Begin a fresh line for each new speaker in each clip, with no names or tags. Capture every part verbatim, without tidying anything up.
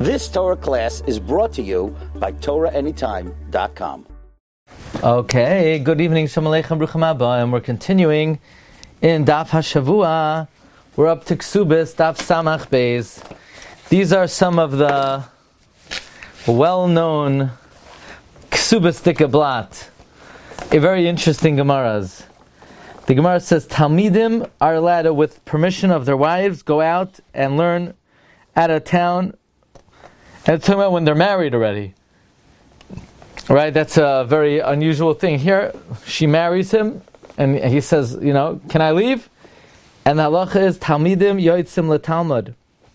This Torah class is brought to you by Torah Anytime dot com.
Okay, good evening, Shalom Aleichem, Bruchim Haba, and we're continuing in Daf HaShavua. We're up to Ksubis, Daf Samach Beis. These are some of the well-known Ksubis Dikablat, a very interesting Gemaras. The Gemara says, Talmidim are allowed to, with permission of their wives, go out and learn at a town. And it's talking about when they're married already. Right? That's a very unusual thing. Here, she marries him, and he says, you know, can I leave? And the halacha is, Talmidim yoitzim leTalmud.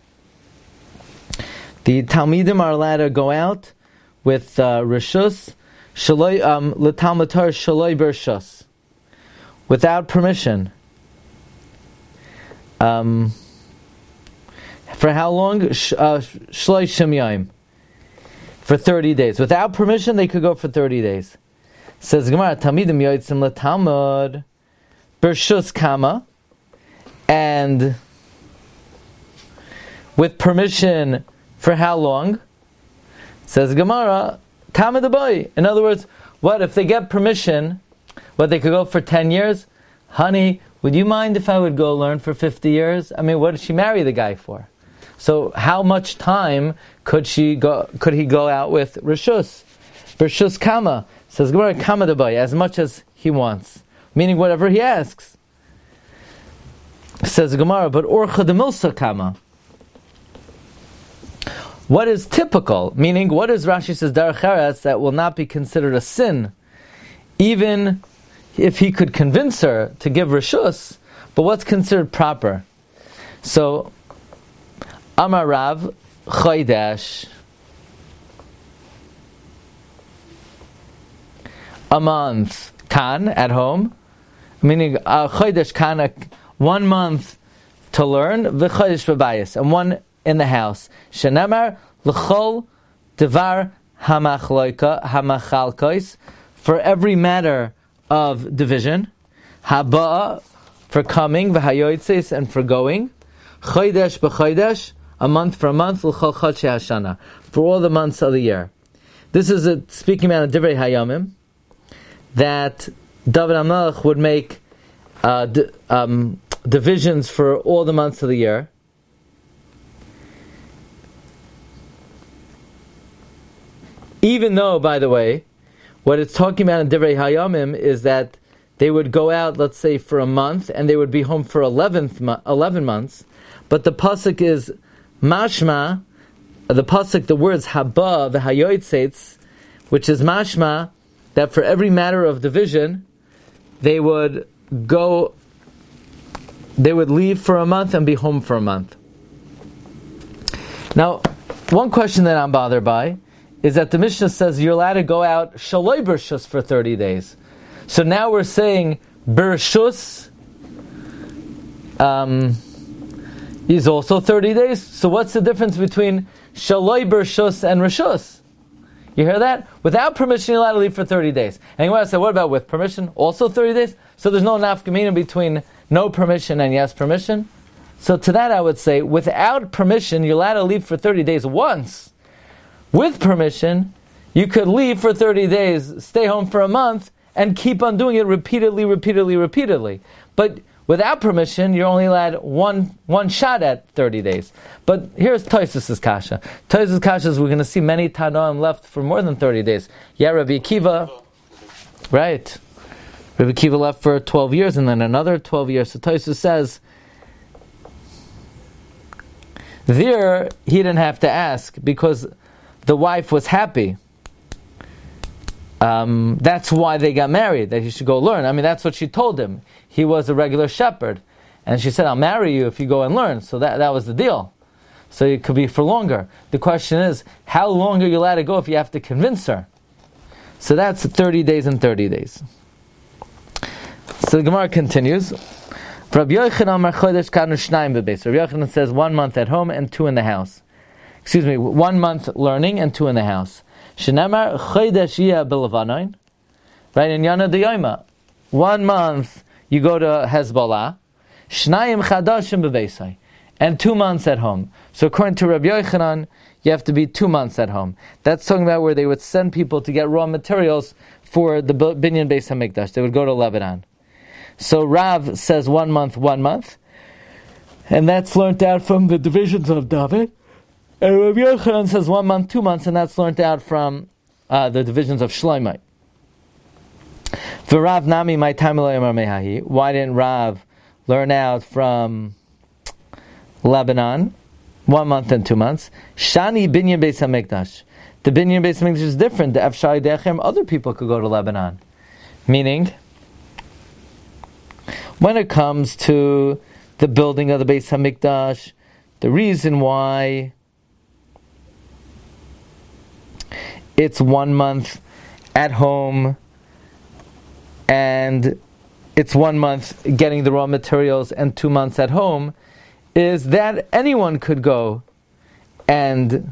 The Talmidim are allowed to go out with uh, Rishus, shaloi, um, leTalmud Torah shaloi bershus, without permission. Um... For how long? Shloishim Yom. For thirty days. Without permission, they could go for thirty days. Says Gemara, Talmidim yoitzim leTalmud bershus kama, and with permission for how long? Says Gemara, kama debai. In other words, what if they get permission? What, they could go for ten years? Honey, would you mind if I would go learn for fifty years? I mean, what did she marry the guy for? So how much time could she go? Could he go out with Rishus? Rishus Kama, says Gemara, Kama Dabai, as much as he wants, meaning whatever he asks. Says Gemara, but Orcha de Milsa Kama. What is typical? Meaning, what is Rashi says Derech Eretz that will not be considered a sin, even if he could convince her to give Rishus? But what's considered proper? So, Amar Rav Chodesh, a month kan at home, meaning a Chodesh kan, one month to learn, v'Chodesh b'bayis, and one in the house. Shenemar l'chol devar hamachloika hamachalkois, for every matter of division, haba for coming, v'hayotzes, and for going, Chodesh b'Chodesh, a month for a month, l'chol chodshei hashana, for all the months of the year. This is a, speaking about a Divrei Hayamim, that David HaMelech would make uh, d- um, divisions for all the months of the year. Even though, by the way, what it's talking about in Divrei Hayamim is that they would go out, let's say, for a month, and they would be home for eleventh mo- eleven months, but the pasuk is mashma, the pasuk, the words haba v'hayotzes, which is mashma, that for every matter of division, they would go, they would leave for a month and be home for a month. Now, one question that I'm bothered by is that the Mishnah says you're allowed to go out shaloi bershus for thirty days. So now we're saying bershus um, is also thirty days. So what's the difference between shaloi bershus and rishus? You hear that? Without permission, you're allowed to leave for thirty days. And you want to say, what about with permission? Also thirty days? So there's no nafkamina between no permission and yes permission? So to that I would say, without permission, you're allowed to leave for thirty days once. With permission, you could leave for thirty days, stay home for a month, and keep on doing it repeatedly, repeatedly, repeatedly. But without permission, you're only allowed one one shot at thirty days. But here's Tosfos' kasha. Tosfos' kasha is we're going to see many Tanoim left for more than thirty days. Yeah, Rabbi Akiva, right. Rabbi Akiva left for twelve years and then another twelve years. So Tosfos says, there he didn't have to ask because the wife was happy. Um, that's why they got married, that he should go learn. I mean, that's what she told him. He was a regular shepherd. And she said, I'll marry you if you go and learn. So that, that was the deal. So it could be for longer. The question is, how long are you allowed to go if you have to convince her? So that's thirty days and thirty days. So the Gemara continues. Rabbi Yochanan says one month at home and two in the house. Excuse me, one month learning and two in the house. Shenamar chodesh yeh b'Levanon. Right, in Yana D'Yoma. One month you go to Hezbollah. Shnayim chadashim b'Beisai. And two months at home. So according to Rabbi Yochanan, you have to be two months at home. That's talking about where they would send people to get raw materials for the Binyan Beis HaMikdash. They would go to Lebanon. So Rav says one month, one month. And that's learnt out from the divisions of David. And Rabbi Yochanan says one month, two months, and that's learnt out from uh, the divisions of Shloimeh. V'Rav Nami my time mehahi. Why didn't Rav learn out from Lebanon? One month and two months. Shani Binyan Beis HaMikdash. The Binyan Beis HaMikdash is different. The Efshai Dechem, other people could go to Lebanon. Meaning, when it comes to the building of the Beis HaMikdash, the reason why it's one month at home and it's one month getting the raw materials and two months at home is that anyone could go and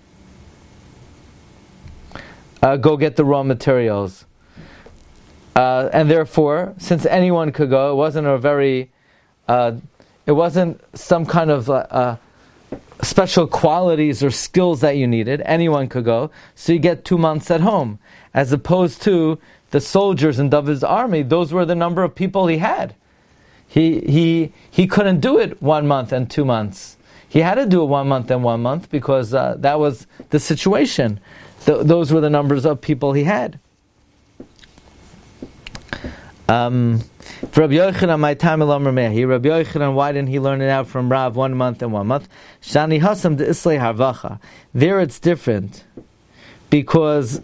uh, go get the raw materials. Uh, and therefore, since anyone could go, it wasn't a very, uh, it wasn't some kind of uh, uh, special qualities or skills that you needed. Anyone could go. So you get two months at home. As opposed to the soldiers in David's army, those were the number of people he had. He he he couldn't do it one month and two months. He had to do it one month and one month because uh, that was the situation. Th- those were the numbers of people he had. Um, for Rabbi Yochanan, my time Rabbi Yochanan, why didn't he learn it out from Rav one month and one month? Shani Hasam de Islay Harvacha. There it's different because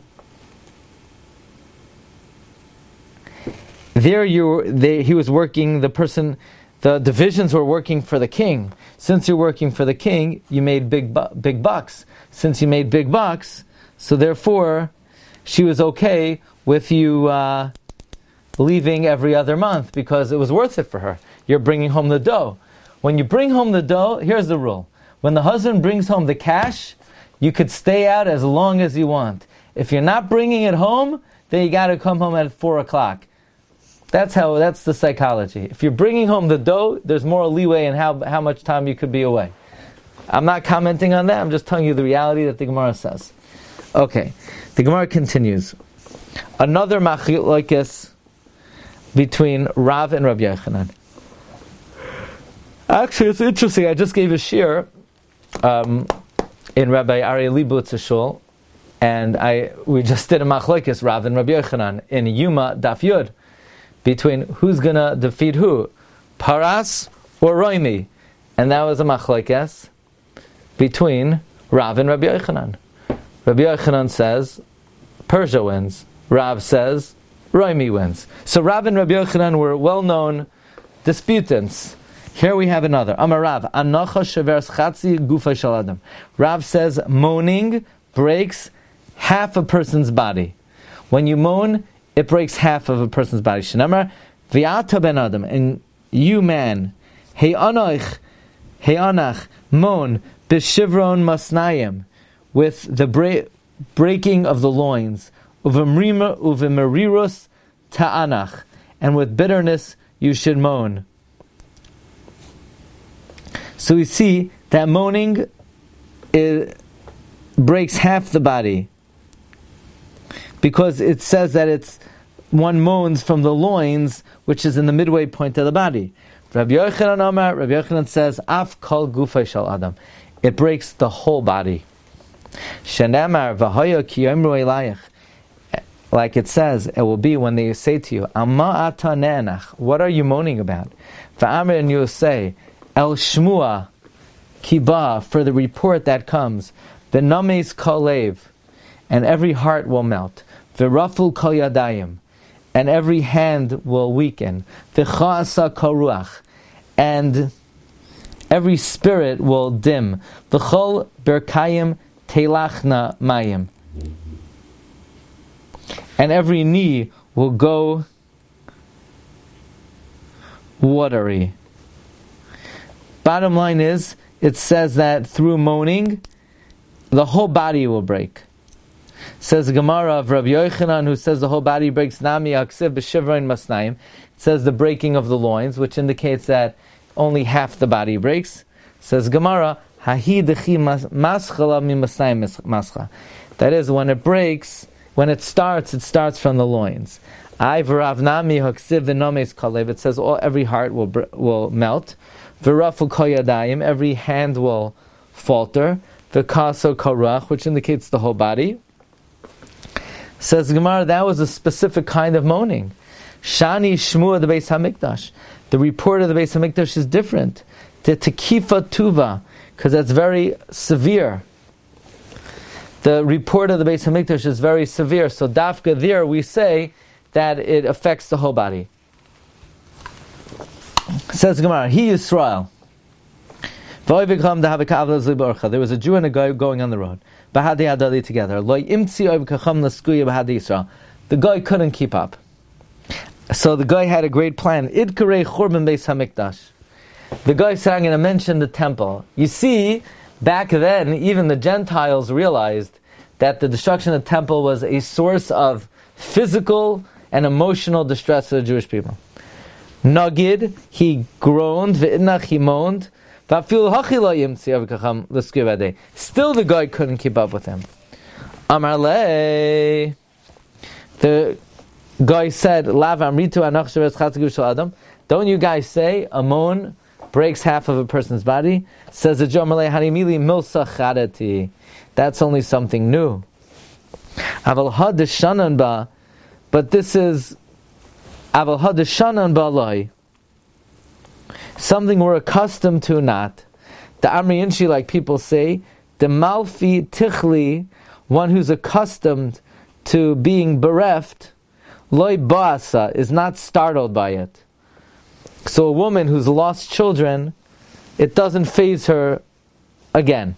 there you they, he was working. The person, the divisions were working for the king. Since you're working for the king, you made big bu- big bucks. Since you made big bucks, so therefore, she was okay with you. Uh, leaving every other month because it was worth it for her. You're bringing home the dough. When you bring home the dough, here's the rule. When the husband brings home the cash, you could stay out as long as you want. If you're not bringing it home, then you got to come home at four o'clock. That's how. That's the psychology. If you're bringing home the dough, there's more leeway in how, how much time you could be away. I'm not commenting on that. I'm just telling you the reality that the Gemara says. Okay. The Gemara continues. Another machlokes between Rav and Rabbi Yochanan. Actually, it's interesting. I just gave a shir um, in Rabbi Aryeh Leibowitz's shul, and I we just did a machlokes Rav and Rabbi Yochanan in Yuma Daf Yud between who's gonna defeat who, Paras or Roimi, and that was a machlokes between Rav and Rabbi Yochanan. Rabbi Yochanan says Persia wins. Rav says Roimi wins. So Rav and Rabbi Yochanan were well-known disputants. Here we have another. Amar Rav, Anacha shevers chatzi gufa shel adam. Rav says moaning breaks half a person's body. When you moan, it breaks half of a person's body. Shenamar v'ata ben adam, and you man, hey anach, hey anach, moan b'shivron masnayim, with the bra- breaking of the loins. Uvemrima uvemerirus ta'anach, and with bitterness you should moan. So we see that moaning it breaks half the body because it says that it's one moans from the loins, which is in the midway point of the body. Rabbi Yochanan Amar, Rabbi Yochanan says, Af kol gufay shel adam, it breaks the whole body. Shenamar v'hoya ki yomru elayich. Like it says, it will be when they say to you, Amma ata ne'enach, what are you moaning about? V'amr, and you will say, El shmua kiba, for the report that comes, v'names kol lev, and every heart will melt, v'raful kol yadayim, and every hand will weaken, v'cha'asa kol ruach, and every spirit will dim, v'chol berkayim telachna mayim, and every knee will go watery. Bottom line is, it says that through moaning, the whole body will break. Says the Gemara of Rabbi Yochanan, who says the whole body breaks, Nami aksiv b'shivron masnayim. It says the breaking of the loins, which indicates that only half the body breaks. Says Gemara, Hahi dechi maschala mimasnai mascha. That is, when it breaks, when it starts, it starts from the loins. I v'ravnami haksiv v'nomes kalev. It says all every heart will will melt. V'rafu koyadayim. Every hand will falter. V'kaso karach, which indicates the whole body. Says Gemara, that was a specific kind of moaning. Shani shmua the Beis Hamikdash. The report of the Beis Hamikdash is different. The tekifa tuva, because that's very severe. The report of the Beis Hamikdash is very severe. So dafka there we say that it affects the whole body. Says Gemara, he Yisrael. There was a Jew and a guy going on the road. Together. The guy couldn't keep up. So the guy had a great plan. The guy said, I'm going to mention the temple. You see, back then, even the Gentiles realized that the destruction of the temple was a source of physical and emotional distress to the Jewish people. Nagid, he groaned, v'idnach, he moaned, still the guy couldn't keep up with him. Amar le, the guy said, don't you guys say a moan breaks half of a person's body? Says the Jomalei Harimili Milsa Chadati. That's only something new. Aval Hadishanan ba, but this is Aval Hadishanan ba, something we're accustomed to not. The Amri Inshi, like people say, the Malfi Tichli, one who's accustomed to being bereft, Loi Baasa, is not startled by it. So a woman who's lost children, it doesn't faze her again.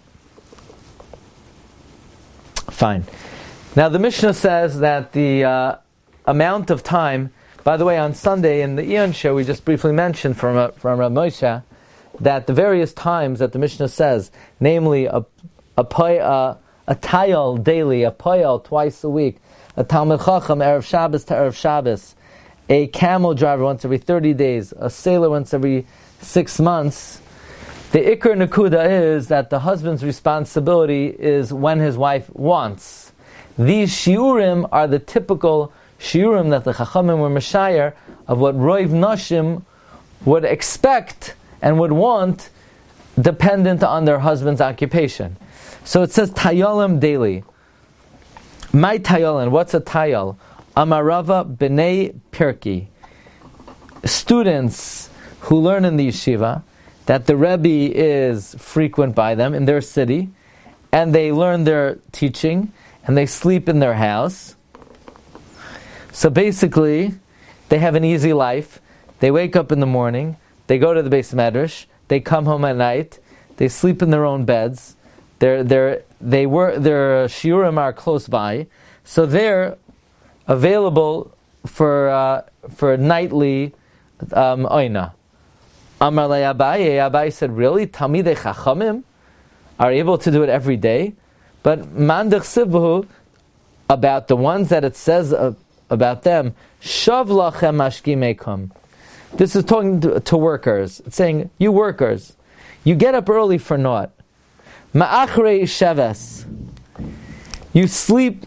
Fine. Now the Mishnah says that the uh, amount of time, by the way, on Sunday in the Eon show, we just briefly mentioned from uh, from Rav Moshe that the various times that the Mishnah says, namely a a a, a tayal daily, a payal twice a week, a Talmid Chacham erev Shabbos to erev Shabbos, a camel driver once every thirty days, a sailor once every six months. The Iker Nakuda is that the husband's responsibility is when his wife wants. These shiurim are the typical shiurim that the Chachamim were Meshayar of what Roiv Nashim would expect and would want, dependent on their husband's occupation. So it says Tayalim daily. My Tayalim, what's a Tayal? Amarava B'nei Pirki. Students who learn in the yeshiva, that the Rebbe is frequent by them in their city, and they learn their teaching, and they sleep in their house. So basically, they have an easy life. They wake up in the morning, they go to the Beis Medrash, they come home at night, they sleep in their own beds, they're, they're, they were, their shiurim are close by, so they're available for uh, for nightly um, oina. Amar le Abaye, Abaye said, really? Talmidei Chachamim are able to do it every day? But Mandach Sibhu, about the ones that it says uh, about them, Shav lachem mashkimekum. This is talking to, to workers. It's saying, you workers, you get up early for naught. Ma'achrei sheves. You sleep...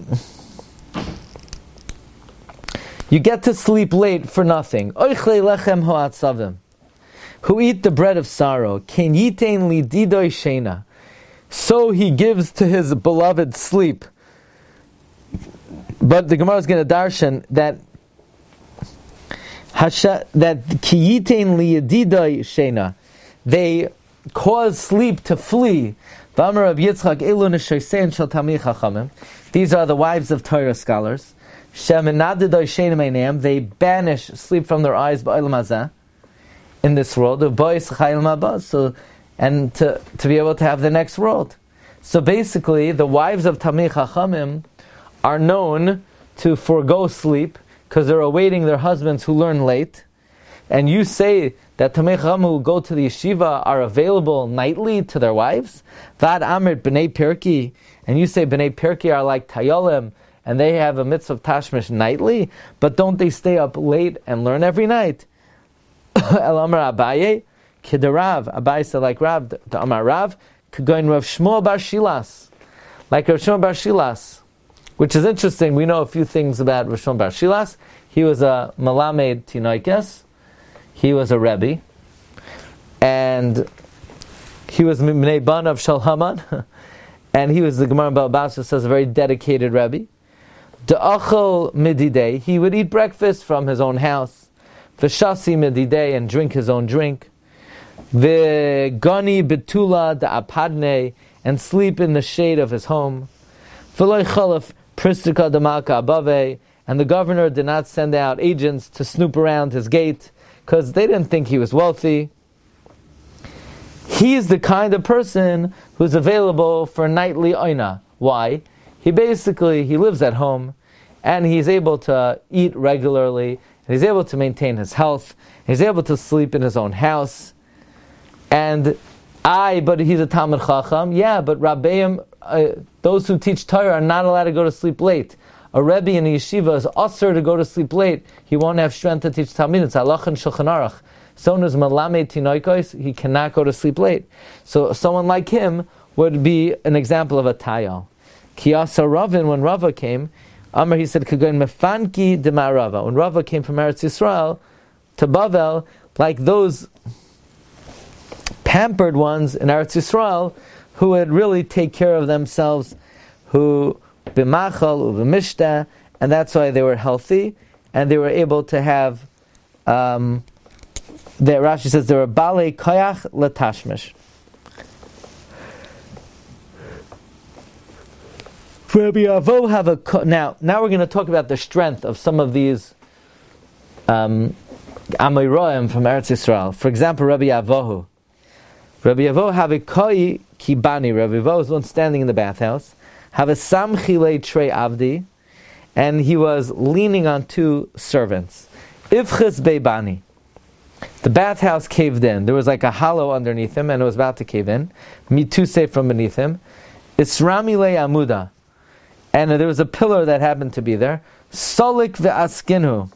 You get to sleep late for nothing. Oichlei lechem ho'atzavim. Who eat the bread of sorrow. Ken yitein li didoi shena. So he gives to his beloved sleep. But the Gemara is going to darshan that Hasha, that ki yitein li didoi shena. They cause sleep to flee. V'amar Rab Yitzchak elu neshosein shel tamid chachamim. These are the wives of Torah scholars. They banish sleep from their eyes in this world. So, and to, to be able to have the next world. So basically, the wives of Tamid Chachamim are known to forego sleep because they're awaiting their husbands who learn late. And you say that Tamid Chachamim who go to the yeshiva are available nightly to their wives. Vad Amrit B'nei Pirki, and you say B'nei Pirki are like Tayolim, and they have a mitzvah of tashmish nightly, but don't they stay up late and learn every night? El Amar Abaye, Kidarav, Abaye said like Rav, the Amar Rav, Kagoin Rav Shmuel Bar Shilas, like Rav Shmuel Bar Shilas, which is interesting. We know a few things about Rav Shmuel Bar Shilas. He was a Malamed Tinoikes. He was a Rebbe. And he was Mnei Ban of Shalhaman. And he was, the Gemara Baba Basra says, a very dedicated Rebbe. De'achol mididei, he would eat breakfast from his own house. V'shasi mididei, and drink his own drink. V'gani betula da'apadne, and sleep in the shade of his home. V'loy chalaf pristika demalka abave, and the governor did not send out agents to snoop around his gate, because they didn't think he was wealthy. He is the kind of person who's available for nightly oina. Why? He basically, he lives at home, and he's able to eat regularly, and he's able to maintain his health, he's able to sleep in his own house. And I, but he's a Talmid Chacham, yeah, but Rabbeim, uh, those who teach Torah are not allowed to go to sleep late. A Rebbe in a yeshiva is usher to go to sleep late. He won't have strength to teach Talmid. It's halach and Shulchan Aruch. Someone who's malamed tinoikos, he cannot go to sleep late. So someone like him would be an example of a tayal. Kiyasa Ravin, when Rava came, Amr, he said, Kagoin mefanki dema Rava. When Rava came from Eretz Yisrael to Bavel, like those pampered ones in Eretz Yisrael, who would really take care of themselves, who b'machal u'b'mishta, and that's why they were healthy, and they were able to have, um, the Rashi says, they were balei koyach latashmish. Rabbi Avo have a now. Now we're going to talk about the strength of some of these um, Amoraim from Eretz Yisrael. For example, Rabbi Avohu. Rabbi Avo have a koi kibani. Rabbi Avo was one standing in the bathhouse. Have a samchile trei avdi, and he was leaning on two servants. Ifchis beibani. The bathhouse caved in. There was like a hollow underneath him, and it was about to cave in. Mituse from beneath him. Isramile amuda. And there was a pillar that happened to be there. Solik ve'askinu.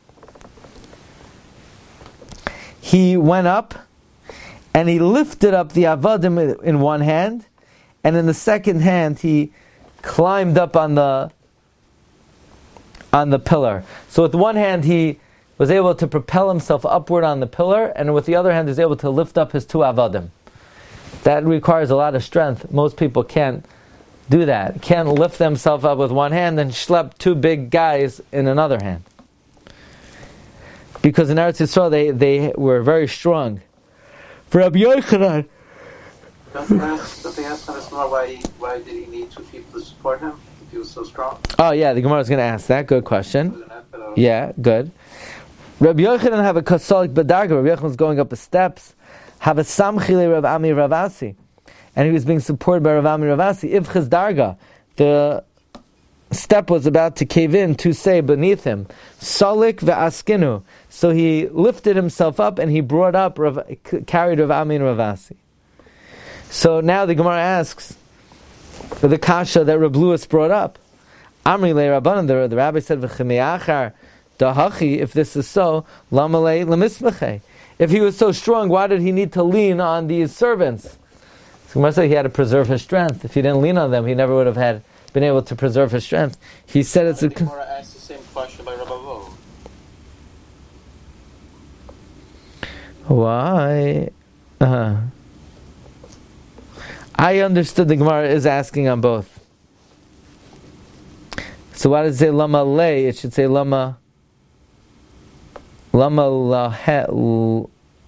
He went up, and he lifted up the avadim in one hand, and in the second hand he climbed up on the on the pillar. So with one hand he was able to propel himself upward on the pillar, and with the other hand he was able to lift up his two avadim. That requires a lot of strength. Most people can't do that. Can't lift themselves up with one hand and schlep two big guys in another hand. Because in Eretz Yisrael they, they were very strong. For Rabbi Yochanan,
But they asked us more why, why did he need two people to support him if he was so strong?
Oh yeah, the Gemara is going to ask that. Good question. Yeah, good. Rabbi Yochanan have a kasalik badarga. Rabbi Yochanan was going up the steps. Have a samchile Rav Ami Ravasi, and he was being supported by Rav Ami Ravasi. If darga, the step was about to cave in to say beneath him, Salik ve'askinu. So he lifted himself up and he brought up, Rav, carried Rav Ami Ravasi. So now the Gemara asks the kasha that Reb Lewis brought up. Amri le Rabbanan, the, the rabbi said, V'chemeachar dahachi, if this is so, lamalei lemismachei. If he was so strong, why did he need to lean on these servants? So Gemara said he had to preserve his strength. If he didn't lean on them, he never would have had been able to preserve his strength. He said it's a...
The Gemara asked the same question by Rabbi Avo.
Why? Uh-huh. I understood the Gemara is asking on both. So why does it say lama lay? It should say lama lama lahe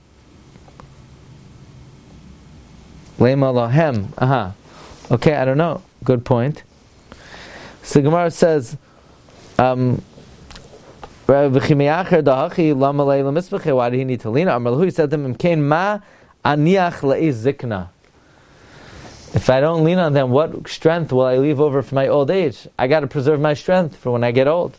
lema lahem. Aha. Okay, I don't know. Good point. So the Gemara says, um, why did he need to lean? He said to him, ma aniach la'iz zikna. If I don't lean on them, what strength will I leave over for my old age? I got to preserve my strength for when I get old.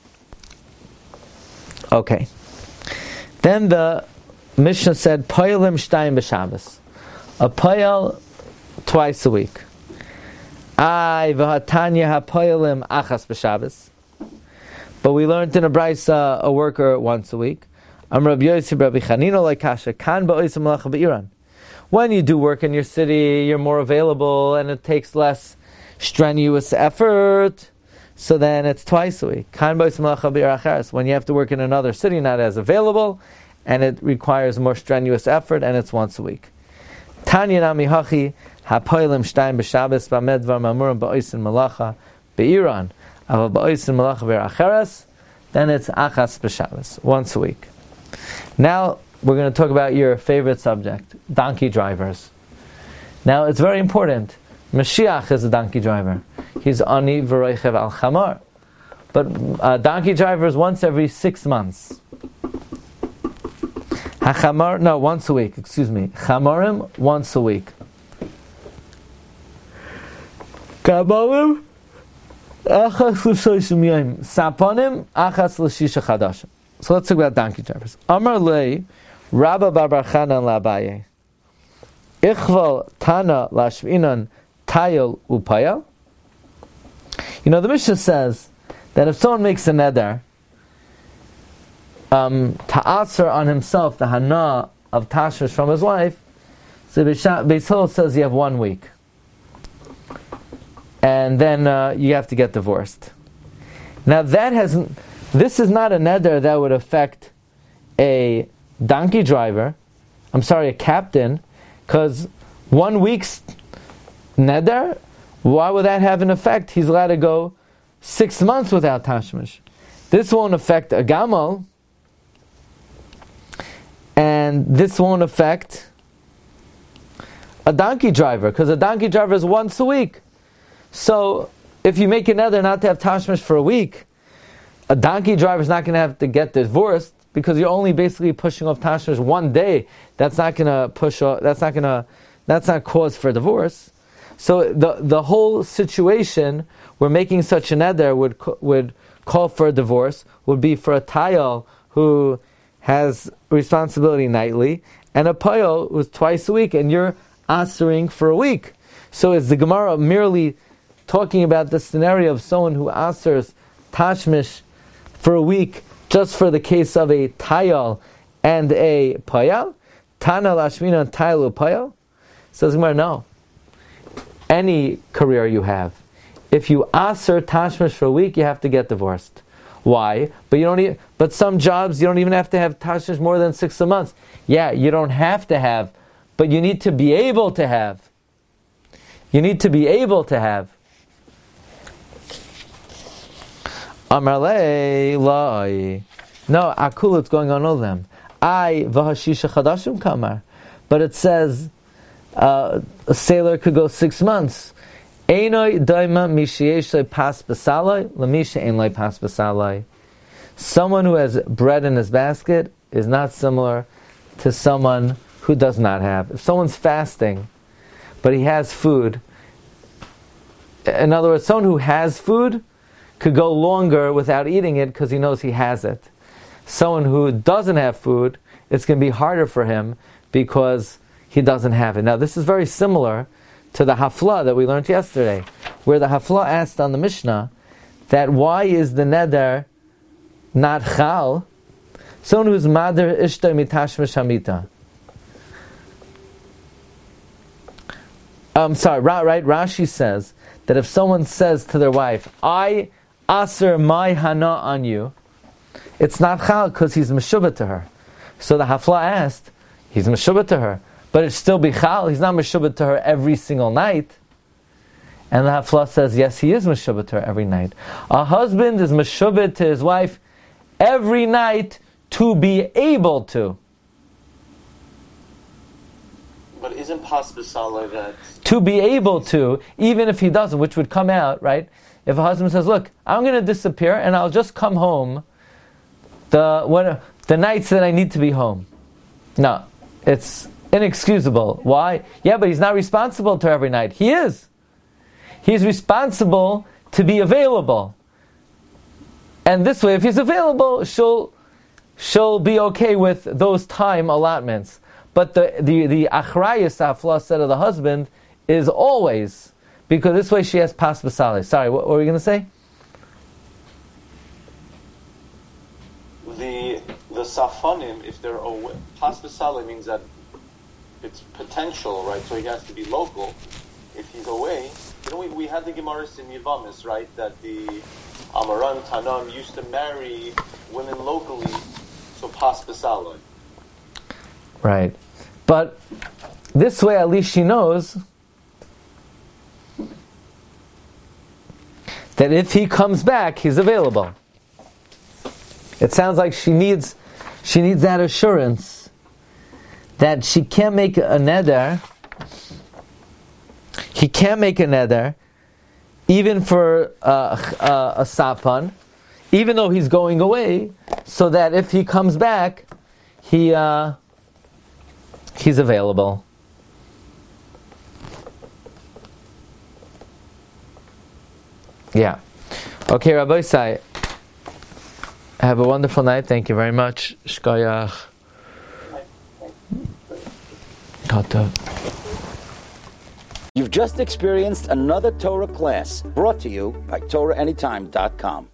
Okay. Then the Mishnah said, Poyalim shtayim b'Shabbos. A poyal twice a week. Ay v'hatanya ha-poyalim achas b'Shabbos. But we learned in a brisa a worker once a week. Am Rabbi Yosef Rabbi Chanina like kasha kan ba'oisem malacha be'iran. When you do work in your city, you're more available and it takes less strenuous effort. So then it's twice a week. When you have to work in another city, not as available, and it requires more strenuous effort, and it's once a week. Tanya nami hachi hapoilim shtayim b'Shabbos b'medvar mamurim ba'oisin malacha be'iran aval ba'oisin malacha be'acheres. Then it's achas b'Shabbos, once a week. Now we're going to talk about your favorite subject, donkey drivers. Now it's very important. Mashiach is a donkey driver. He's ani v'roichev al chamar. But uh, donkey drivers once every six months. Hachamar, no, once a week, excuse me. Chamarim, once a week. Kabalim, achas l'shoshim yom. Saponim, achas l'shisha chadashim. So let's talk about donkey drivers. Amar lei, Rabba bar bar Chanan la'Abaye. Ichval tana lashvinan tayel upayel. You know, the Mishnah says that if someone makes a neder, um, ta'asr on himself the hana of tashmish from his wife, so Beis Hillel says you have one week. And then uh, you have to get divorced. Now that hasn't, this is not a neder that would affect a donkey driver, I'm sorry, a captain, because one week's neder, why would that have an effect? He's allowed to go six months without tashmish. This won't affect a gamal, and this won't affect a donkey driver, because a donkey driver is once a week. So if you make a neder not to have tashmish for a week, a donkey driver is not going to have to get divorced, because you're only basically pushing off tashmish one day. That's not going to push off, that's not going to, that's not cause for divorce. So the the whole situation where making such a neder would would call for a divorce would be for a tayal who has responsibility nightly, and a payal who's twice a week, and you're answering for a week. So is the Gemara merely talking about the scenario of someone who answers tashmish for a week just for the case of a tayal and a payal? Tana lashmina tayal payal? Says Gemara, no. Any career you have, if you aser tashmish for a week, you have to get divorced. Why? But you don't. Even, but some jobs you don't even have to have tashmish more than six a month. Yeah, you don't have to have, but you need to be able to have. You need to be able to have. Amarle lai. No, akul, it's going on all of them. I v'hashisha chadashim kamar, but it says. Uh, a sailor could go six months. Einoi daima mishiyeshle pas basalai lamisha einlai pas basalai. Someone who has bread in his basket is not similar to someone who does not have. If someone's fasting, but he has food, in other words, someone who has food could go longer without eating it because he knows he has it. Someone who doesn't have food, it's going to be harder for him because he doesn't have it. Now, this is very similar to the hafla that we learned yesterday, where the hafla asked on the Mishnah that why is the neder not chal? Someone who's mader ishta mitashmish hamita. I'm sorry, right? Rashi says that if someone says to their wife, I aser my hana on you, it's not chal because he's meshubah to her. So the hafla asked, he's meshubah to her, but it's still bichal. He's not meshubah to her every single night. And the hafla says, yes, he is meshubah to her every night. A husband is meshubah to his wife every night to be able to.
But isn't possible like that?
To be able to, even if he doesn't, which would come out, right? If a husband says, look, I'm going to disappear and I'll just come home the when, the nights that I need to be home. No, it's inexcusable. Why? Yeah, but he's not responsible to her every night. He is. He's responsible to be available. And this way, if he's available, she'll she'll be okay with those time allotments. But the the the achrayus hafla said of the husband is always, because this way she has pas b'salei. Sorry, what, what were you going to say?
The the safanim, if they're away, pas b'salei means that it's potential, right? So he has to be local. If he's away, you know, we, we had the Gemaras in Yevamis, right? That the Amaran Tanam used to marry women locally, so pas b'saloi.
Right. But this way, at least she knows that if he comes back, he's available. It sounds like she needs, she needs that assurance that she can't make a neder. He can't make a neder, even for uh, uh, a sapan, even though he's going away, so that if he comes back, he uh, he's available. Yeah. Okay, Rabbi Isai. Have a wonderful night. Thank you very much. Shkoyach.
You've just experienced another Torah class brought to you by Torah Anytime dot com.